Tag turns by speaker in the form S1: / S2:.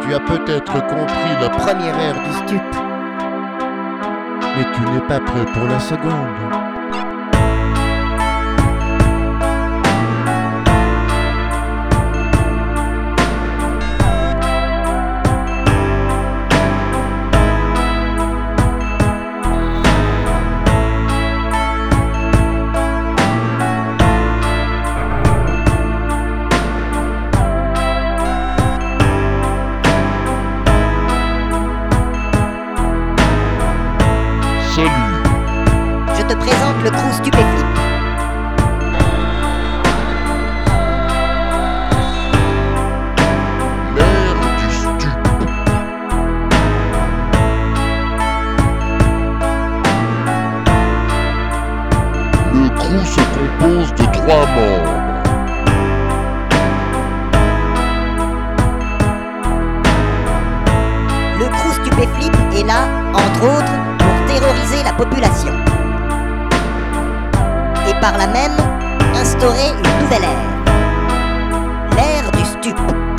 S1: tu as peut-être compris la première ère du stup, mais tu n'es pas prêt pour la seconde.
S2: Je te présente le crew Stupéflip.
S1: L'ère du stup. Le crew se compose de 3 membres.
S2: Le crew Stupéflip est là, entre autres, pour terroriser la population. Et par là même, instaurer une nouvelle ère. L'ère du stup.